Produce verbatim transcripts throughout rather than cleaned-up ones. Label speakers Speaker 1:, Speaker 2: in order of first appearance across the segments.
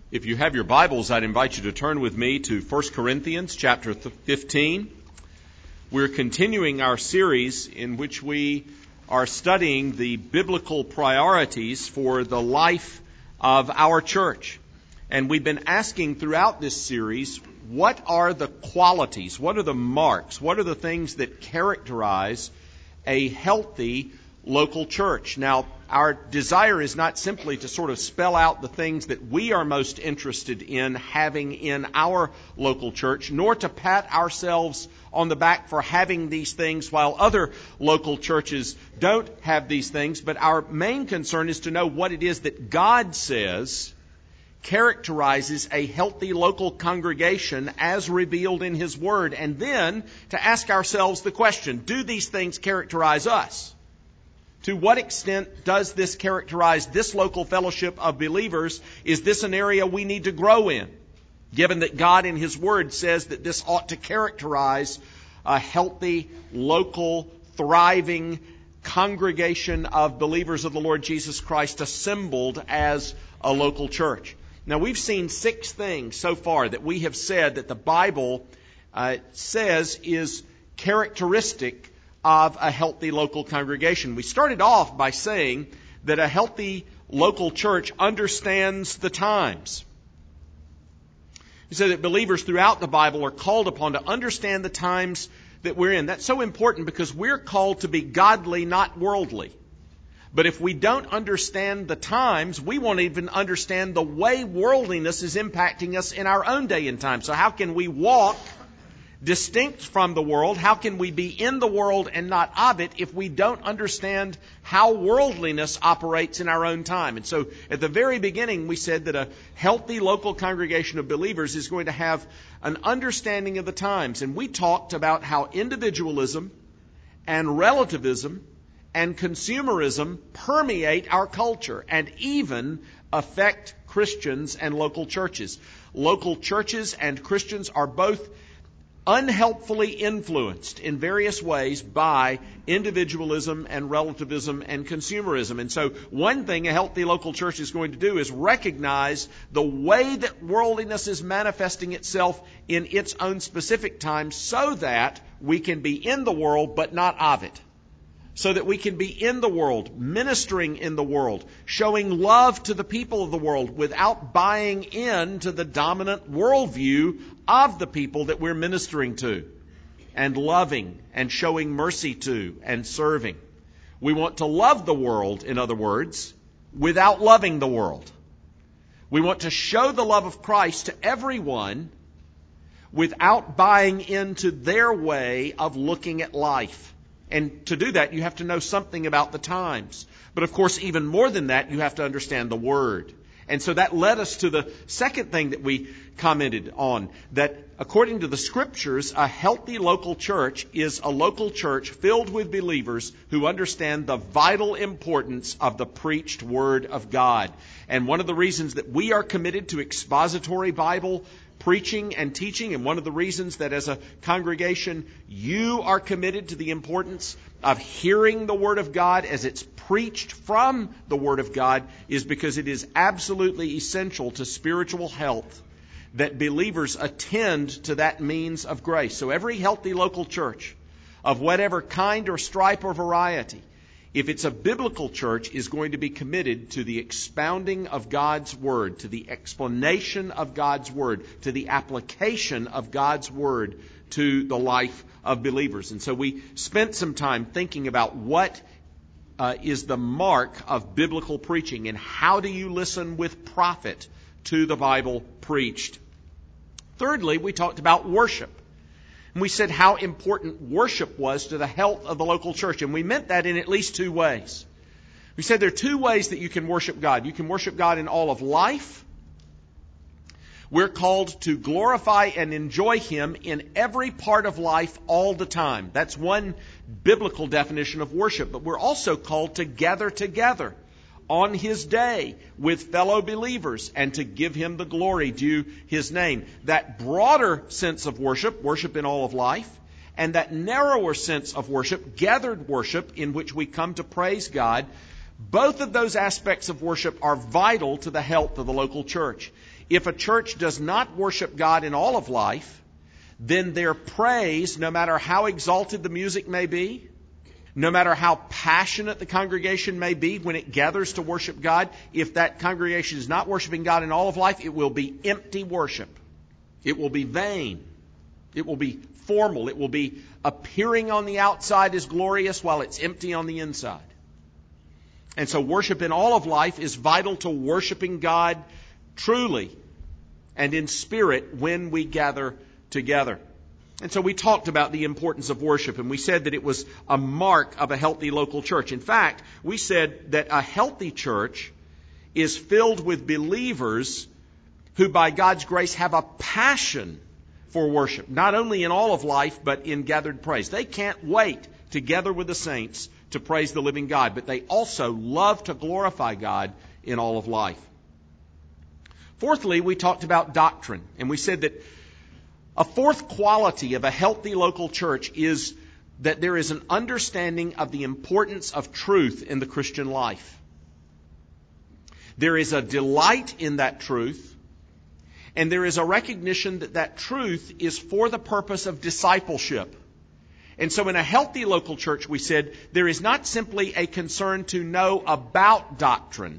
Speaker 1: If you have your Bibles, I'd invite you to turn with me to First Corinthians chapter fifteen. We're continuing our series in which we are studying the biblical priorities for the life of our church. And we've been asking throughout this series, what are the qualities, what are the marks, what are the things that characterize a healthy local church? Now, our desire is not simply to sort of spell out the things that we are most interested in having in our local church, nor to pat ourselves on the back for having these things while other local churches don't have these things. But our main concern is to know what it is that God says characterizes a healthy local congregation as revealed in His Word, and then to ask ourselves the question, do these things characterize us? To what extent does this characterize this local fellowship of believers? Is this an area we need to grow in, given that God in His Word says that this ought to characterize a healthy, local, thriving congregation of believers of the Lord Jesus Christ assembled as a local church? Now, we've seen six things so far that we have said that the Bible uh, says is characteristic of a healthy local congregation. We started off by saying that a healthy local church understands the times. We said that believers throughout the Bible are called upon to understand the times that we're in. That's so important because we're called to be godly, not worldly. But if we don't understand the times, we won't even understand the way worldliness is impacting us in our own day and time. So how can we walk distinct from the world? How can we be in the world and not of it if we don't understand how worldliness operates in our own time? And so at the very beginning we said that a healthy local congregation of believers is going to have an understanding of the times. And we talked about how individualism and relativism and consumerism permeate our culture and even affect Christians and local churches. Local churches and Christians are both unhelpfully influenced in various ways by individualism and relativism and consumerism. And so one thing a healthy local church is going to do is recognize the way that worldliness is manifesting itself in its own specific time so that we can be in the world but not of it. So that we can be in the world, ministering in the world, showing love to the people of the world without buying into the dominant worldview of the people that we're ministering to, and loving and showing mercy to and serving. We want to love the world, in other words, without loving the world. We want to show the love of Christ to everyone without buying into their way of looking at life. And to do that, you have to know something about the times. But of course, even more than that, you have to understand the Word. And so that led us to the second thing that we commented on, that according to the Scriptures, a healthy local church is a local church filled with believers who understand the vital importance of the preached Word of God. And one of the reasons that we are committed to expository Bible preaching and teaching, and one of the reasons that as a congregation you are committed to the importance of hearing the Word of God as it's preached from the Word of God, is because it is absolutely essential to spiritual health that believers attend to that means of grace. So every healthy local church of whatever kind or stripe or variety, if it's a biblical church, is going to be committed to the expounding of God's Word, to the explanation of God's Word, to the application of God's Word to the life of believers. And so we spent some time thinking about what uh, is the mark of biblical preaching and how do you listen with profit to the Bible preached. Thirdly, we talked about worship. And we said how important worship was to the health of the local church. And we meant that in at least two ways. We said there are two ways that you can worship God. You can worship God in all of life. We're called to glorify and enjoy Him in every part of life all the time. That's one biblical definition of worship. But we're also called to gather together on His day with fellow believers and to give Him the glory due His name. That broader sense of worship, worship in all of life, and that narrower sense of worship, gathered worship, in which we come to praise God, both of those aspects of worship are vital to the health of the local church. If a church does not worship God in all of life, then their praise, no matter how exalted the music may be, no matter how passionate the congregation may be when it gathers to worship God, if that congregation is not worshiping God in all of life, it will be empty worship. It will be vain. It will be formal. It will be appearing on the outside as glorious while it's empty on the inside. And so worship in all of life is vital to worshiping God truly and in spirit when we gather together. And so we talked about the importance of worship, and we said that it was a mark of a healthy local church. In fact, we said that a healthy church is filled with believers who by God's grace have a passion for worship, not only in all of life, but in gathered praise. They can't wait together with the saints to praise the living God, but they also love to glorify God in all of life. Fourthly, we talked about doctrine, and we said that a fourth quality of a healthy local church is that there is an understanding of the importance of truth in the Christian life. There is a delight in that truth, and there is a recognition that that truth is for the purpose of discipleship. And so in a healthy local church, we said, there is not simply a concern to know about doctrine.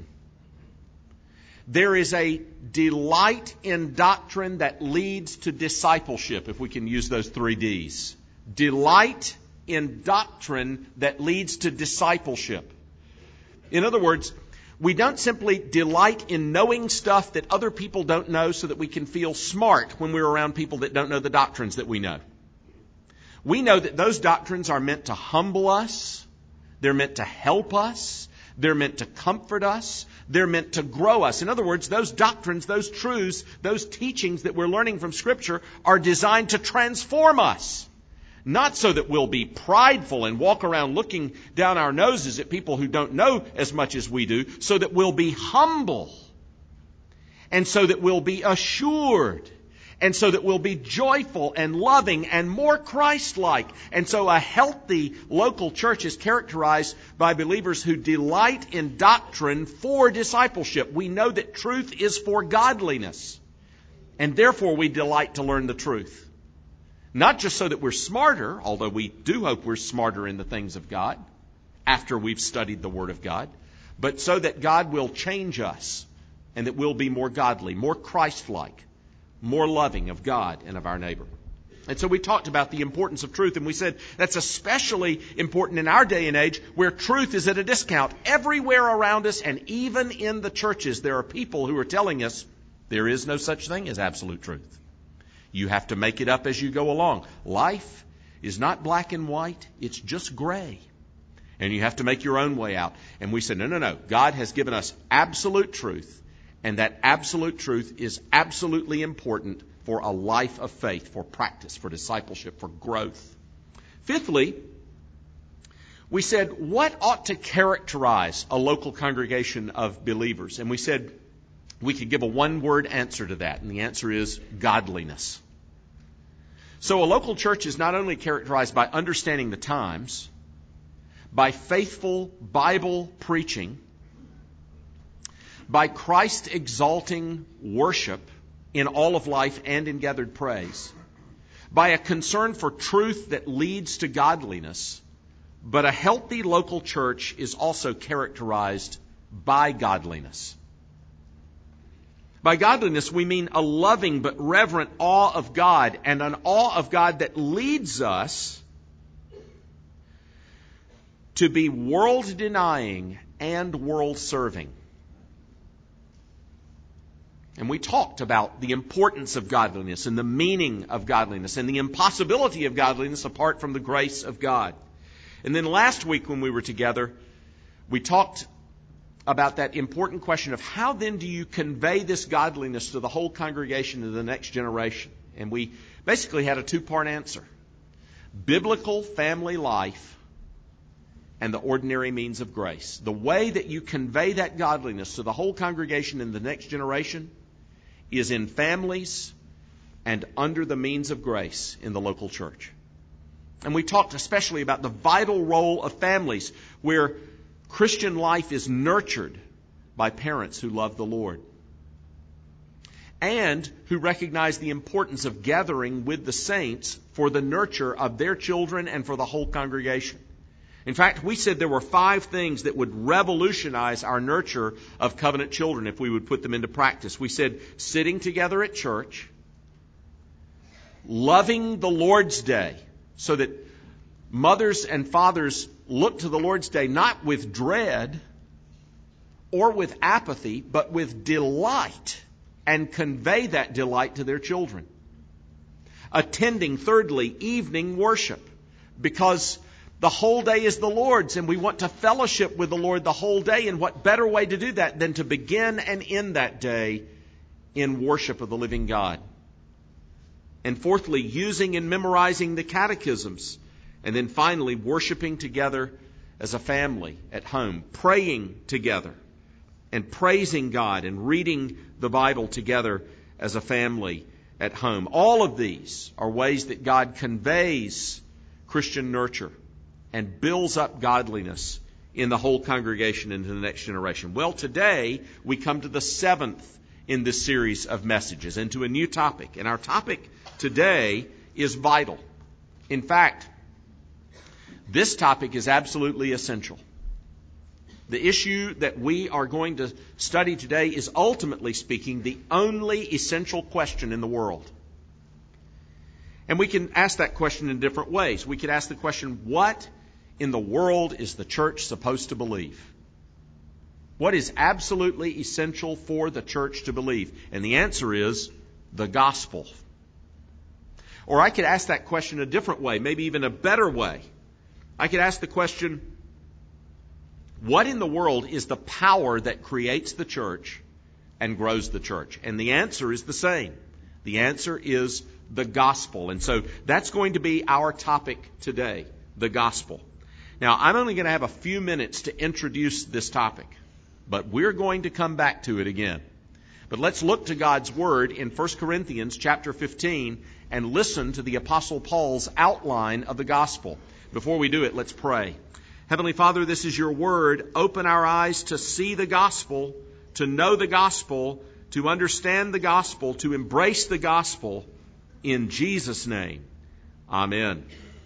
Speaker 1: There is a delight in doctrine that leads to discipleship, if we can use those three D's. Delight in doctrine that leads to discipleship. In other words, we don't simply delight in knowing stuff that other people don't know so that we can feel smart when we're around people that don't know the doctrines that we know. We know that those doctrines are meant to humble us. They're meant to help us. They're meant to comfort us. They're meant to grow us. In other words, those doctrines, those truths, those teachings that we're learning from Scripture are designed to transform us. Not so that we'll be prideful and walk around looking down our noses at people who don't know as much as we do, so that we'll be humble. And so that we'll be assured. And so that we'll be joyful and loving and more Christ-like. And so a healthy local church is characterized by believers who delight in doctrine for discipleship. We know that truth is for godliness. And therefore we delight to learn the truth. Not just so that we're smarter, although we do hope we're smarter in the things of God after we've studied the Word of God, but so that God will change us and that we'll be more godly, more Christ-like, more loving of God and of our neighbor. And so we talked about the importance of truth, and we said that's especially important in our day and age where truth is at a discount. Everywhere around us and even in the churches, there are people who are telling us there is no such thing as absolute truth. You have to make it up as you go along. Life is not black and white, it's just gray. And you have to make your own way out. And we said, no, no, no. God has given us absolute truth. And that absolute truth is absolutely important for a life of faith, for practice, for discipleship, for growth. Fifthly, we said, what ought to characterize a local congregation of believers? And we said we could give a one-word answer to that, and the answer is godliness. So a local church is not only characterized by understanding the times, by faithful Bible preaching, by Christ-exalting worship in all of life and in gathered praise, by a concern for truth that leads to godliness, but a healthy local church is also characterized by godliness. By godliness, we mean a loving but reverent awe of God, and an awe of God that leads us to be world-denying and world-serving. And we talked about the importance of godliness and the meaning of godliness and the impossibility of godliness apart from the grace of God. And then last week when we were together, we talked about that important question of how then do you convey this godliness to the whole congregation and the next generation? And we basically had a two-part answer. Biblical family life and the ordinary means of grace. The way that you convey that godliness to the whole congregation and the next generation is in families and under the means of grace in the local church. And we talked especially about the vital role of families where Christian life is nurtured by parents who love the Lord. and who recognize the importance of gathering with the saints for the nurture of their children and for the whole congregation. In fact, we said there were five things that would revolutionize our nurture of covenant children if we would put them into practice. We said sitting together at church, loving the Lord's Day, so that mothers and fathers look to the Lord's Day not with dread or with apathy, but with delight, and convey that delight to their children. Attending, thirdly, evening worship, because the whole day is the Lord's, and we want to fellowship with the Lord the whole day. And what better way to do that than to begin and end that day in worship of the living God? And fourthly, using and memorizing the catechisms. And then finally, worshiping together as a family at home, praying together, and praising God and reading the Bible together as a family at home. All of these are ways that God conveys Christian nurture and builds up godliness in the whole congregation into the next generation. Well, today we come to the seventh in this series of messages and to a new topic. And our topic today is vital. In fact, this topic is absolutely essential. The issue that we are going to study today is, ultimately speaking, the only essential question in the world. And we can ask that question in different ways. We could ask the question, what in the world is the church supposed to believe? What is absolutely essential for the church to believe? And the answer is the gospel. Or I could ask that question a different way, maybe even a better way. I could ask the question, what in the world is the power that creates the church and grows the church? And the answer is the same. The answer is the gospel. And so that's going to be our topic today, the gospel. Now, I'm only going to have a few minutes to introduce this topic, but we're going to come back to it again. But let's look to God's Word in First Corinthians chapter fifteen and listen to the Apostle Paul's outline of the gospel. Before we do it, let's pray. Heavenly Father, this is your word. Open our eyes to see the gospel, to know the gospel, to understand the gospel, to embrace the gospel. In Jesus' name, amen.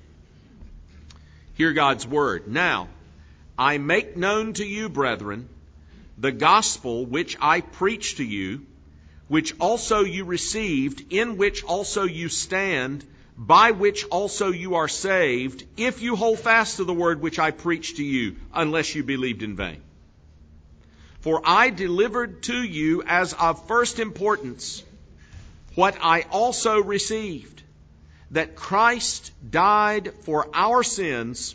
Speaker 1: Hear God's word. Now, I make known to you, brethren, the gospel which I preach to you, which also you received, in which also you stand, by which also you are saved, if you hold fast to the word which I preached to you, unless you believed in vain. For I delivered to you as of first importance what I also received, that Christ died for our sins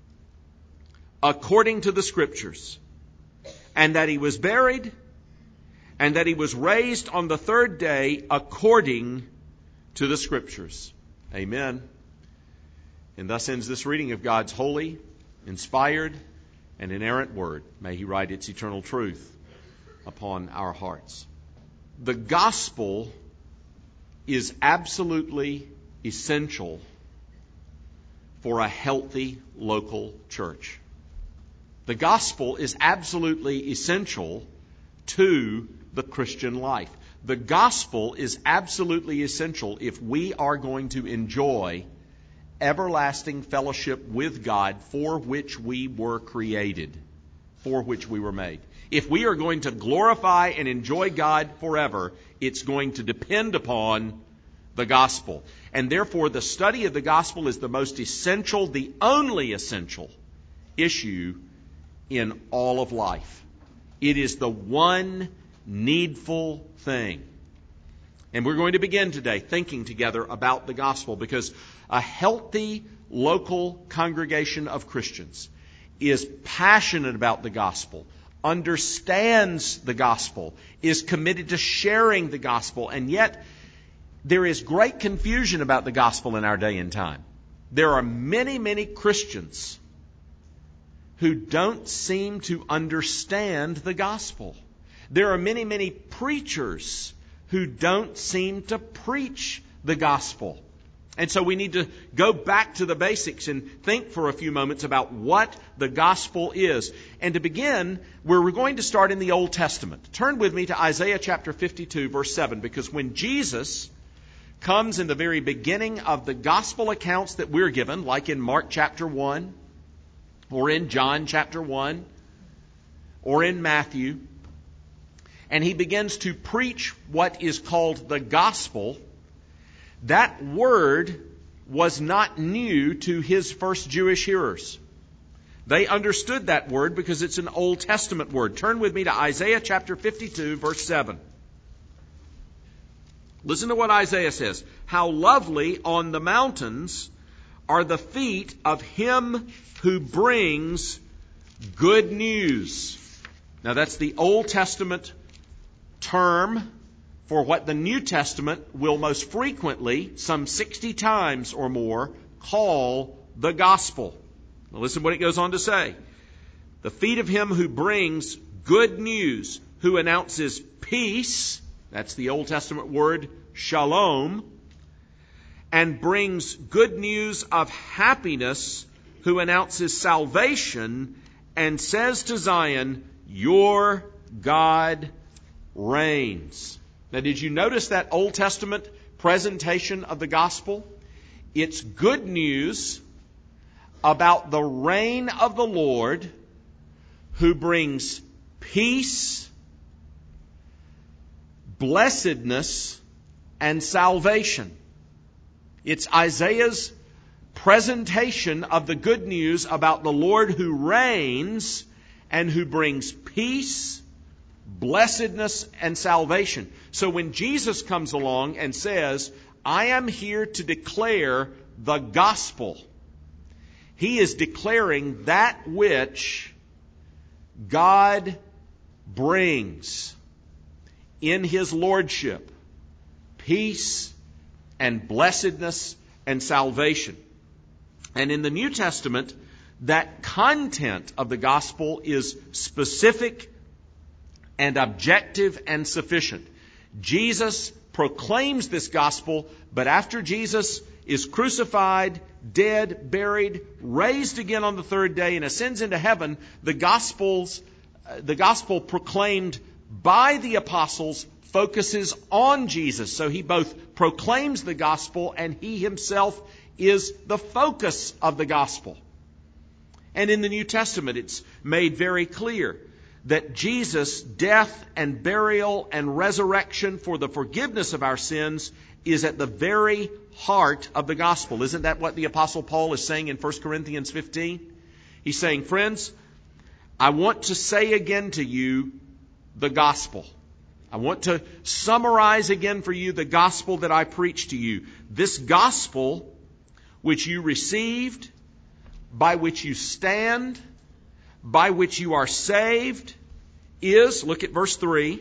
Speaker 1: according to the Scriptures, and that he was buried, and that he was raised on the third day according to the Scriptures. Amen. And thus ends this reading of God's holy, inspired, and inerrant word. May he write its eternal truth upon our hearts. The gospel is absolutely essential for a healthy local church. The gospel is absolutely essential to the Christian life. The gospel is absolutely essential if we are going to enjoy everlasting fellowship with God, for which we were created, for which we were made. If we are going to glorify and enjoy God forever, it's going to depend upon the gospel. And therefore, the study of the gospel is the most essential, the only essential issue in all of life. It is the one needful thing. And we're going to begin today thinking together about the gospel, because a healthy local congregation of Christians is passionate about the gospel, understands the gospel, is committed to sharing the gospel, and yet there is great confusion about the gospel in our day and time. There are many, many Christians who don't seem to understand the gospel. There are many, many preachers who don't seem to preach the gospel. And so we need to go back to the basics and think for a few moments about what the gospel is. And to begin, we're going to start in the Old Testament. Turn with me to Isaiah chapter fifty-two, verse seven, because when Jesus comes in the very beginning of the gospel accounts that we're given, like in Mark chapter one, or in John chapter one, or in Matthew, and he begins to preach what is called the gospel, that word was not new to his first Jewish hearers. They understood that word because it's an Old Testament word. Turn with me to Isaiah chapter fifty-two, verse seven. Listen to what Isaiah says. How lovely on the mountains are the feet of him who brings good news. Now that's the Old Testament term for what the New Testament will most frequently, some sixty times or more, call the gospel. Now listen what it goes on to say. The feet of him who brings good news, who announces peace, that's the Old Testament word shalom, and brings good news of happiness, who announces salvation, and says to Zion, your God reigns. Now, did you notice that Old Testament presentation of the gospel? It's good news about the reign of the Lord who brings peace, blessedness, and salvation. It's Isaiah's presentation of the good news about the Lord who reigns and who brings peace, blessedness, and salvation. So when Jesus comes along and says, I am here to declare the gospel, he is declaring that which God brings in his lordship, peace and blessedness and salvation. And in the New Testament, that content of the gospel is specific and objective and sufficient. Jesus proclaims this gospel, but after Jesus is crucified, dead, buried, raised again on the third day, and ascends into heaven, the gospels, uh, the gospel proclaimed by the apostles focuses on Jesus. So he both proclaims the gospel and he himself is the focus of the gospel. And in the New Testament, it's made very clear that Jesus' death and burial and resurrection for the forgiveness of our sins is at the very heart of the gospel. Isn't that what the Apostle Paul is saying in First Corinthians fifteen? He's saying, friends, I want to say again to you the gospel. I want to summarize again for you the gospel that I preached to you. This gospel which you received, by which you stand, by which you are saved, is, look at verse three,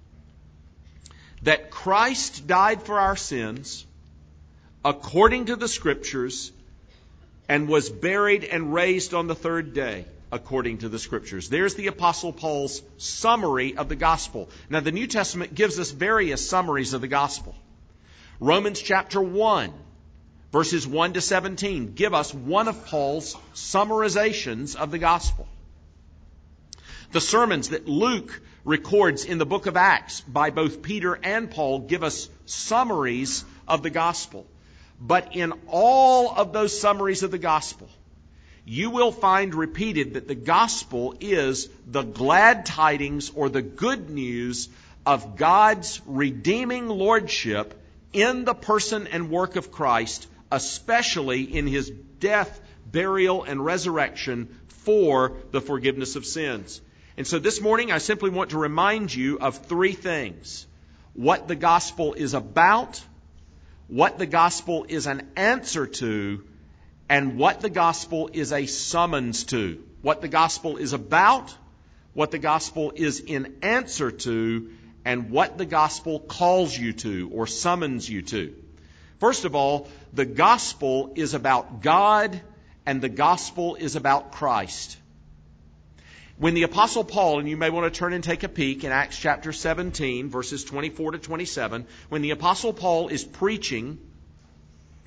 Speaker 1: that Christ died for our sins according to the Scriptures and was buried and raised on the third day according to the Scriptures. There's the Apostle Paul's summary of the gospel. Now, the New Testament gives us various summaries of the gospel. Romans chapter one, verses one to seventeen, give us one of Paul's summarizations of the gospel. The sermons that Luke records in the book of Acts by both Peter and Paul give us summaries of the gospel. But in all of those summaries of the gospel, you will find repeated that the gospel is the glad tidings or the good news of God's redeeming lordship in the person and work of Christ, especially in his death, burial, and resurrection for the forgiveness of sins. And so this morning I simply want to remind you of three things. What the gospel is about, what the gospel is an answer to, and what the gospel is a summons to. What the gospel is about, what the gospel is in answer to, and what the gospel calls you to or summons you to. First of all, the gospel is about God and the gospel is about Christ. When the Apostle Paul, and you may want to turn and take a peek in Acts chapter seventeen, verses twenty-four to twenty-seven, when the Apostle Paul is preaching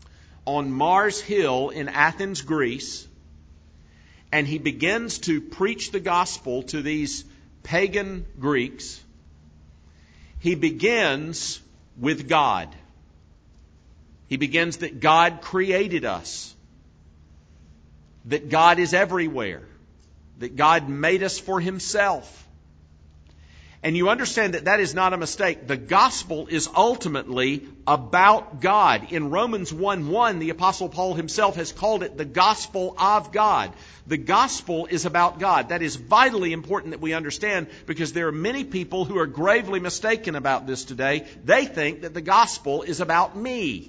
Speaker 1: on Mars Hill in Athens, Greece, and he begins to preach the gospel to these pagan Greeks. He begins with God. He begins that God created us, that God is everywhere, that God made us for Himself. And you understand that that is not a mistake. The gospel is ultimately about God. In Romans one one, the Apostle Paul himself has called it the gospel of God. The gospel is about God. That is vitally important that we understand, because there are many people who are gravely mistaken about this today. They think that the gospel is about me.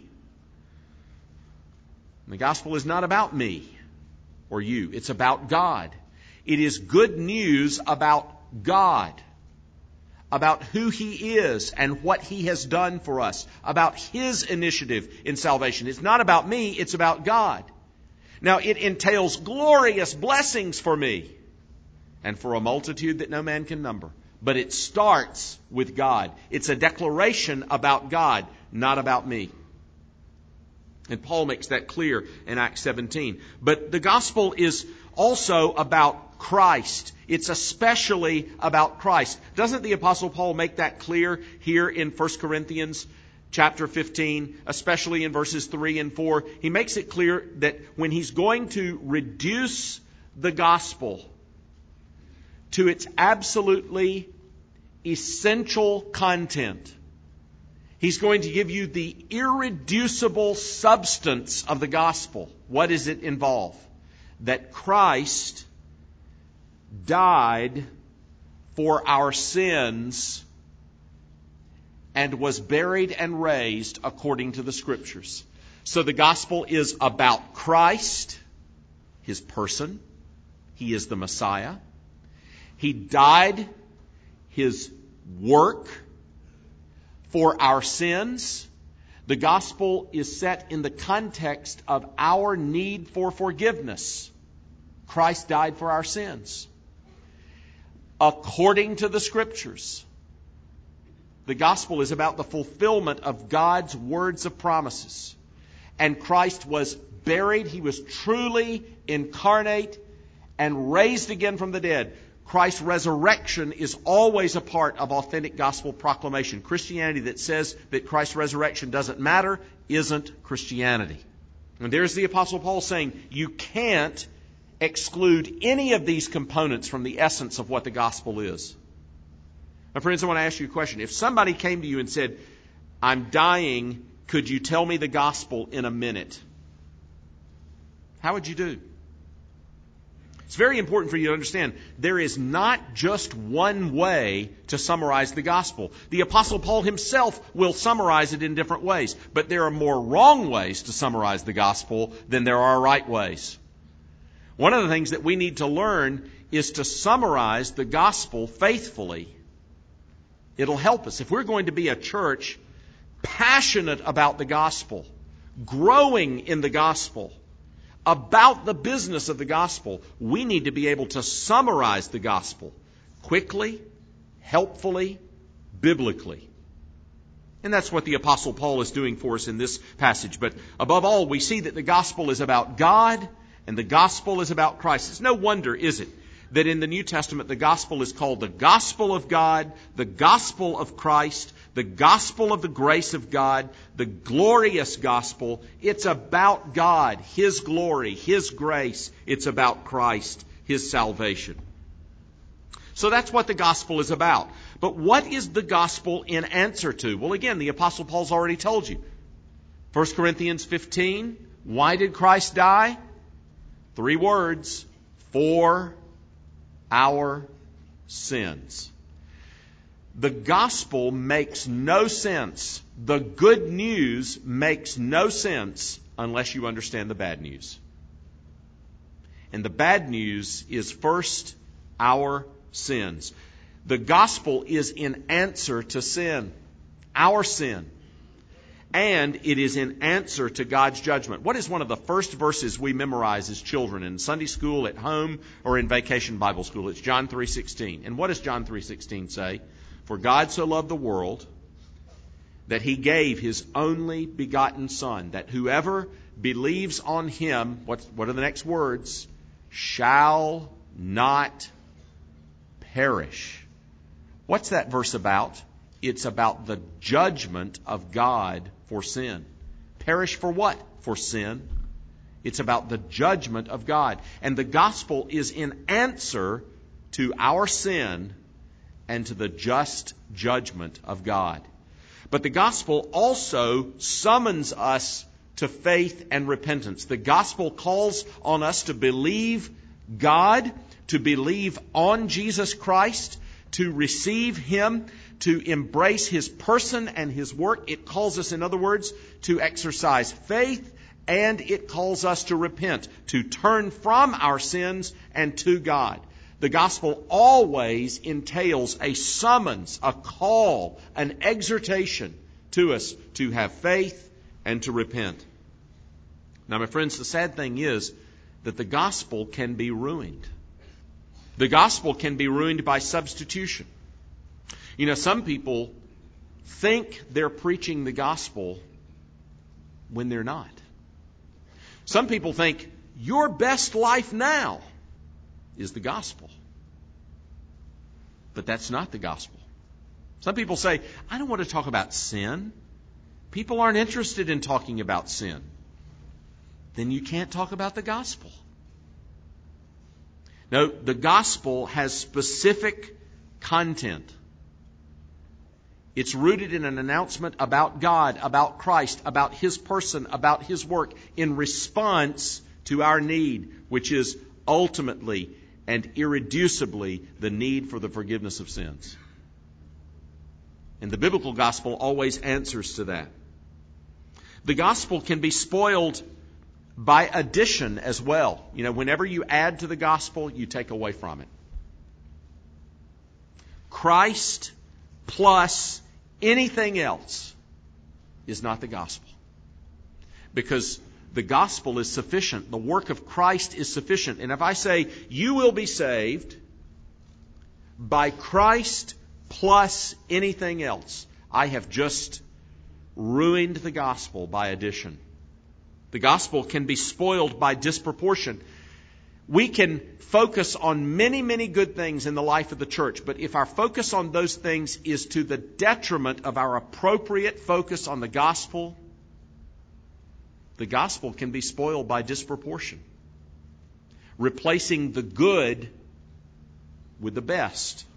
Speaker 1: The gospel is not about me or you. It's about God. It is good news about God, about who He is and what He has done for us, about His initiative in salvation. It's not about me, it's about God. Now, it entails glorious blessings for me and for a multitude that no man can number. But it starts with God. It's a declaration about God, not about me. And Paul makes that clear in Acts seventeen. But the gospel is also about Christ. It's especially about Christ. Doesn't the Apostle Paul make that clear here in First Corinthians chapter fifteen, especially in verses three and four? He makes it clear that when he's going to reduce the gospel to its absolutely essential content, he's going to give you the irreducible substance of the gospel. What does it involve? That Christ died for our sins and was buried and raised according to the Scriptures. So the gospel is about Christ, His person. He is the Messiah. He died, His work, for our sins. The gospel is set in the context of our need for forgiveness. Christ died for our sins. According to the Scriptures. The gospel is about the fulfillment of God's words of promises. And Christ was buried. He was truly incarnate and raised again from the dead. Christ's resurrection is always a part of authentic gospel proclamation. Christianity that says that Christ's resurrection doesn't matter isn't Christianity. And there's the Apostle Paul saying you can't exclude any of these components from the essence of what the gospel is. Now, friends, I want to ask you a question. If somebody came to you and said, I'm dying, could you tell me the gospel in a minute? How would you do? It's very important for you to understand there is not just one way to summarize the gospel. The Apostle Paul himself will summarize it in different ways, but there are more wrong ways to summarize the gospel than there are right ways. One of the things that we need to learn is to summarize the gospel faithfully. It'll help us. If we're going to be a church passionate about the gospel, growing in the gospel, about the business of the gospel, we need to be able to summarize the gospel quickly, helpfully, biblically. And that's what the Apostle Paul is doing for us in this passage. But above all, we see that the gospel is about God and the gospel is about Christ. It's no wonder, is it, that in the New Testament the gospel is called the gospel of God, the gospel of Christ, the gospel of the grace of God, the glorious gospel. It's about God, His glory, His grace. It's about Christ, His salvation. So that's what the gospel is about. But what is the gospel in answer to? Well, again, the Apostle Paul's already told you. First Corinthians fifteen, why did Christ die? Three words, for our sins. The gospel makes no sense. The good news makes no sense unless you understand the bad news. And the bad news is first our sins. The gospel is in answer to sin, our sin. And it is in answer to God's judgment. What is one of the first verses we memorize as children in Sunday school, at home, or in vacation Bible school? It's John three sixteen. And what does John three sixteen say? For God so loved the world that He gave His only begotten Son, that whoever believes on Him, what, what are the next words? Shall not perish. What's that verse about? It's about the judgment of God for sin. Perish for what? For sin. It's about the judgment of God. And the gospel is in answer to our sin and to the just judgment of God. But the gospel also summons us to faith and repentance. The gospel calls on us to believe God, to believe on Jesus Christ, to receive Him, to embrace His person and His work. It calls us, in other words, to exercise faith, and it calls us to repent, to turn from our sins and to God. The gospel always entails a summons, a call, an exhortation to us to have faith and to repent. Now, my friends, the sad thing is that the gospel can be ruined. The gospel can be ruined by substitution. You know, some people think they're preaching the gospel when they're not. Some people think your best life now is the gospel. But that's not the gospel. Some people say, I don't want to talk about sin. People aren't interested in talking about sin. Then you can't talk about the gospel. No, the gospel has specific content. It's rooted in an announcement about God, about Christ, about His person, about His work in response to our need, which is ultimately and irreducibly the need for the forgiveness of sins. And the biblical gospel always answers to that. The gospel can be spoiled by addition as well. You know, whenever you add to the gospel, you take away from it. Christ plus anything else is not the gospel. Because the gospel is sufficient. The work of Christ is sufficient. And if I say, you will be saved by Christ plus anything else, I have just ruined the gospel by addition. The gospel can be spoiled by disproportion. We can focus on many, many good things in the life of the church, but if our focus on those things is to the detriment of our appropriate focus on the gospel, the gospel can be spoiled by disproportion, replacing the good with the best,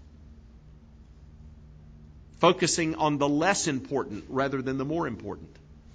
Speaker 1: focusing on the less important rather than the more important,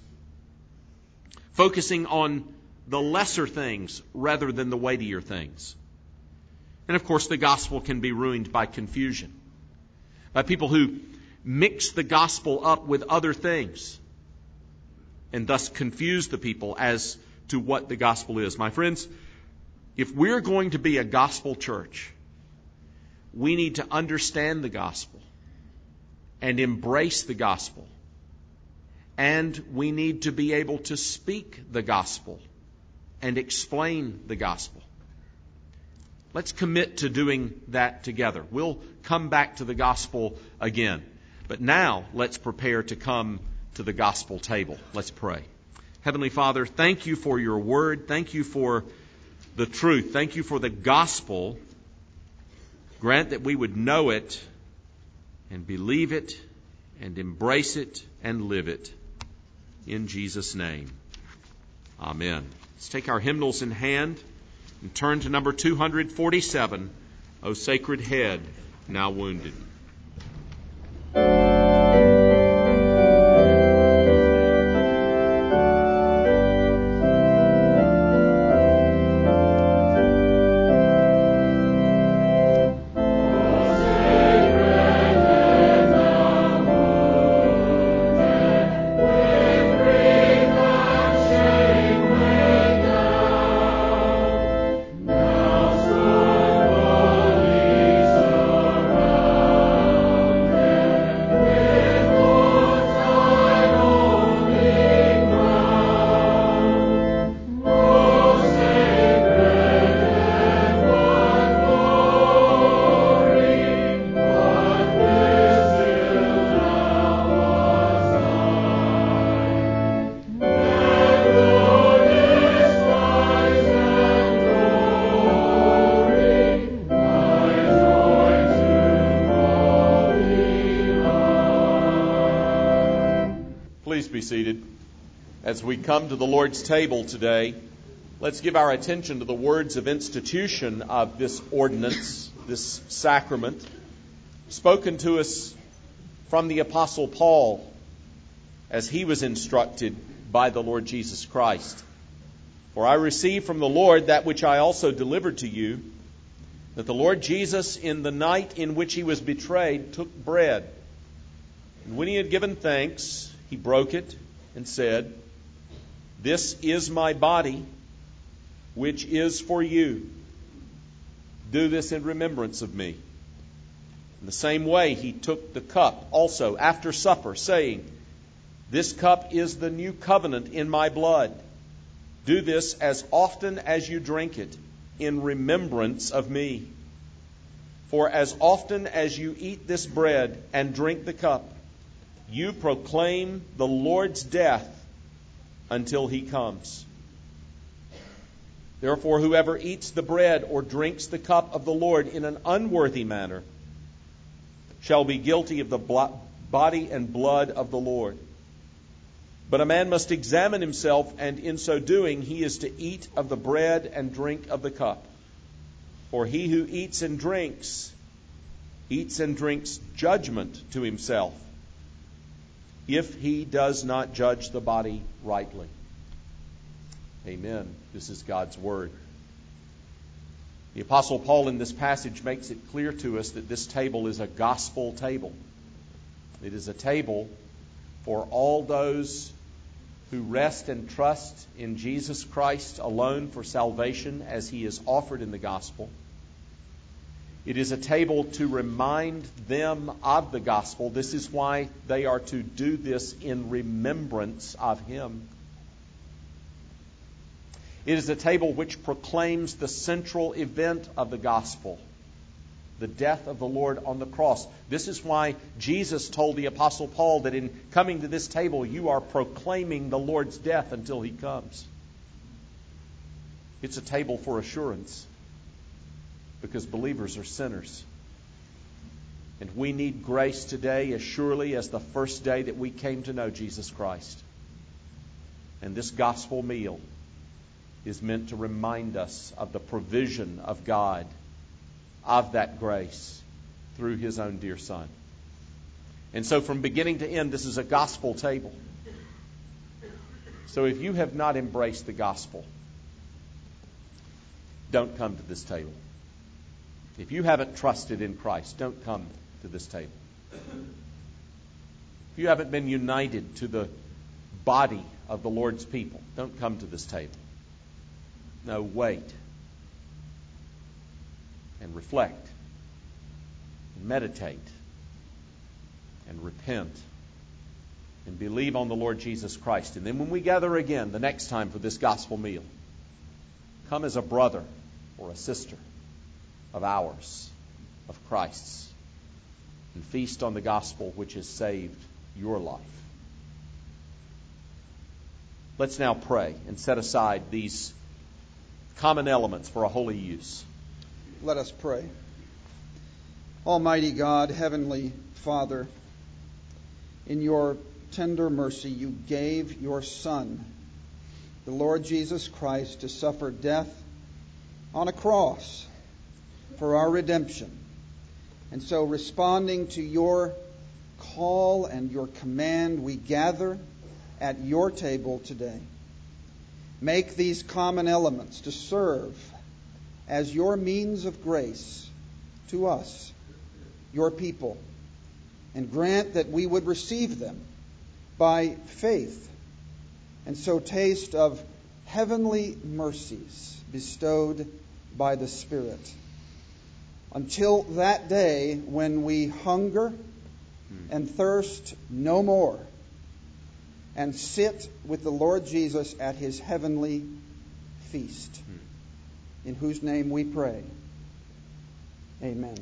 Speaker 1: focusing on the lesser things rather than the weightier things. And of course, the gospel can be ruined by confusion, by people who mix the gospel up with other things and thus confuse the people as to what the gospel is. My friends, if we're going to be a gospel church, we need to understand the gospel and embrace the gospel. And we need to be able to speak the gospel and explain the gospel. Let's commit to doing that together. We'll come back to the gospel again. But now let's prepare to come to the gospel table. Let's pray. Heavenly Father, thank you for your word. Thank you for the truth. Thank you for the gospel. Grant that we would know it and believe it and embrace it and live it. In Jesus' name, amen. Let's take our hymnals in hand and turn to number two forty-seven, O Sacred Head, Now Wounded.
Speaker 2: Now
Speaker 1: Please be seated. As we come to the Lord's table today, let's give our attention to the words of institution of this ordinance, this sacrament, spoken to us from the Apostle Paul as he was instructed by the Lord Jesus Christ. For I received from the Lord that which I also delivered to you, that the Lord Jesus, in the night in which he was betrayed, took bread. And when he had given thanks, he broke it and said, "This is my body, which is for you. Do this in remembrance of me." In the same way, he took the cup also after supper, saying, "This cup is the new covenant in my blood. Do this as often as you drink it in remembrance of me. For as often as you eat this bread and drink the cup, you proclaim the Lord's death until he comes. Therefore, whoever eats the bread or drinks the cup of the Lord in an unworthy manner shall be guilty of the body and blood of the Lord. But a man must examine himself, and in so doing he is to eat of the bread and drink of the cup. For he who eats and drinks, eats and drinks judgment to himself, if he does not judge the body rightly." Amen. This is God's Word. The Apostle Paul in this passage makes it clear to us that this table is a gospel table. It is a table for all those who rest and trust in Jesus Christ alone for salvation as he is offered in the gospel. It is a table to remind them of the gospel. This is why they are to do this in remembrance of him. It is a table which proclaims the central event of the gospel, the death of the Lord on the cross. This is why Jesus told the Apostle Paul that in coming to this table, you are proclaiming the Lord's death until he comes. It's a table for assurance, because believers are sinners. And we need grace today as surely as the first day that we came to know Jesus Christ. And this gospel meal is meant to remind us of the provision of God, of that grace, through his own dear Son. And so from beginning to end, this is a gospel table. So if you have not embraced the gospel, don't come to this table. If you haven't trusted in Christ, don't come to this table. If you haven't been united to the body of the Lord's people, don't come to this table. No, wait and reflect and meditate and repent and believe on the Lord Jesus Christ. And then when we gather again the next time for this gospel meal, come as a brother or a sister of ours, of Christ's, and feast on the gospel which has saved your life. Let's now pray and set aside these common elements for a holy use.
Speaker 2: Let us pray. Almighty God, Heavenly Father, in your tender mercy you gave your Son, the Lord Jesus Christ, to suffer death on a cross for our redemption. And so, responding to your call and your command, we gather at your table today. Make these common elements to serve as your means of grace to us, your people, and grant that we would receive them by faith, and so taste of heavenly mercies bestowed by the Spirit, until that day when we hunger and thirst no more, and sit with the Lord Jesus at his heavenly feast, in whose name we pray. Amen.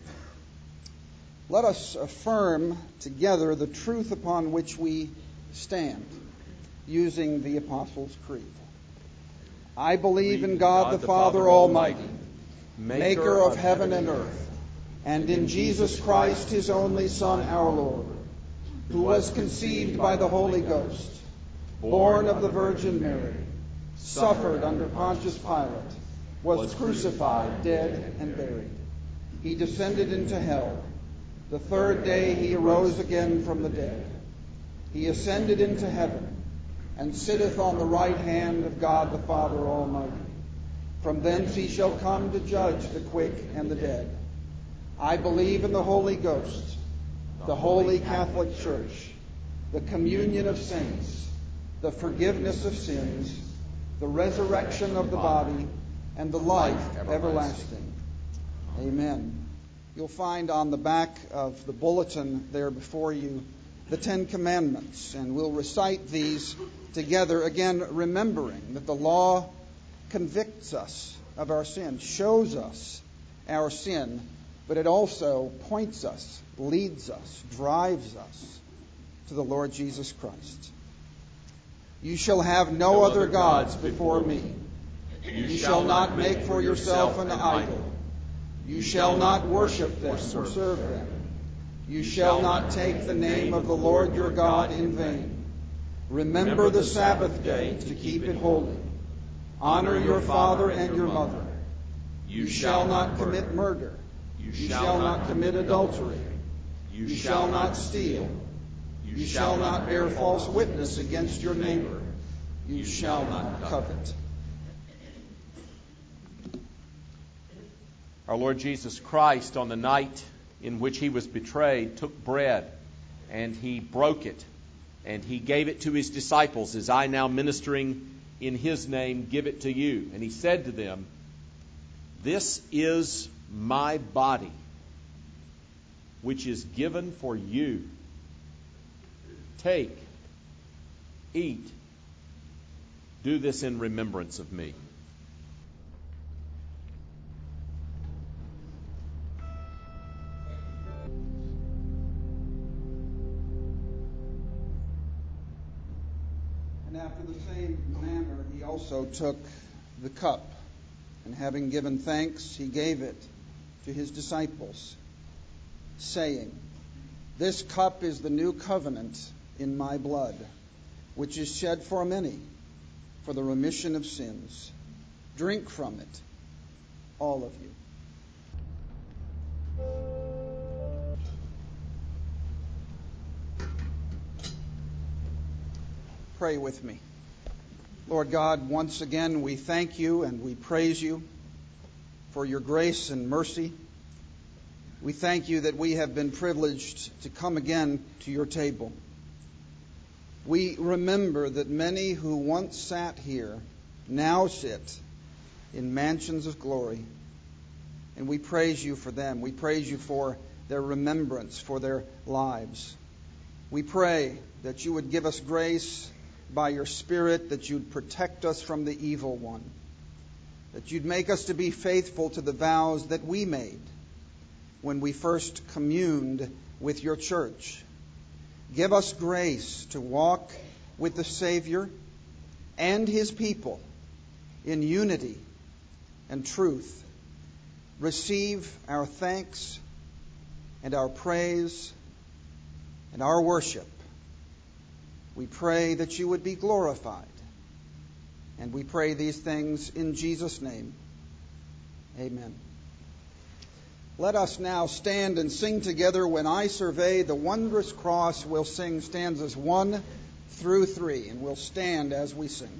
Speaker 2: Let us affirm together the truth upon which we stand, using the Apostles' Creed. I believe in God the Father Almighty, maker of heaven and earth, and in Jesus Christ, his only Son, our Lord, who was conceived by the Holy Ghost, born of the Virgin Mary, suffered under Pontius Pilate, was crucified, dead, and buried. He descended into hell. The third day he arose again from the dead. He ascended into heaven, and sitteth on the right hand of God the Father Almighty. From thence he shall come to judge the quick and the dead. I believe in the Holy Ghost, the holy Catholic Church, the communion of saints, the forgiveness of sins, the resurrection of the body, and the life everlasting. Amen. You'll find on the back of the bulletin there before you the Ten Commandments, and we'll recite these together, again remembering that the law convicts us of our sin, shows us our sin, but it also points us, leads us, drives us to the Lord Jesus Christ. You shall have no, no other gods before me. You, you shall not make for yourself an idol. You shall not worship them or serve them. You shall not take the name of the Lord your God in vain. Remember the Sabbath day to keep it holy. Honor your father and your mother. You shall not commit murder. You shall not commit adultery. You shall not steal. You shall not bear false witness against your neighbor. You shall not covet.
Speaker 1: Our Lord Jesus Christ, on the night in which he was betrayed, took bread and he broke it and he gave it to his disciples, as I now ministering in his name give it to you. And he said to them, "This is my body, which is given for you. Take, eat, do this in remembrance of me."
Speaker 2: And after the same manner he also took the cup, and having given thanks, he gave it to his disciples, saying, "This cup is the new covenant in my blood, which is shed for many for the remission of sins. Drink from it, all of you." Pray with me. Lord God, once again we thank you and we praise you for your grace and mercy. We thank you that we have been privileged to come again to your table. We remember that many who once sat here now sit in mansions of glory, and we praise you for them. We praise you for their remembrance, for their lives. We pray that you would give us grace by your Spirit, that you'd protect us from the evil one, that you'd make us to be faithful to the vows that we made when we first communed with your church. Give us grace to walk with the Savior and his people in unity and truth. Receive our thanks and our praise and our worship. We pray that you would be glorified. And we pray these things in Jesus' name. Amen. Let us now stand and sing together, "When I Survey the Wondrous Cross." We'll sing stanzas one through three, and we'll stand as we sing.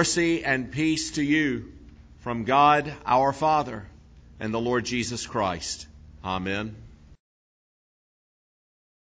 Speaker 1: Mercy and peace to you from God our Father and the Lord Jesus Christ. Amen.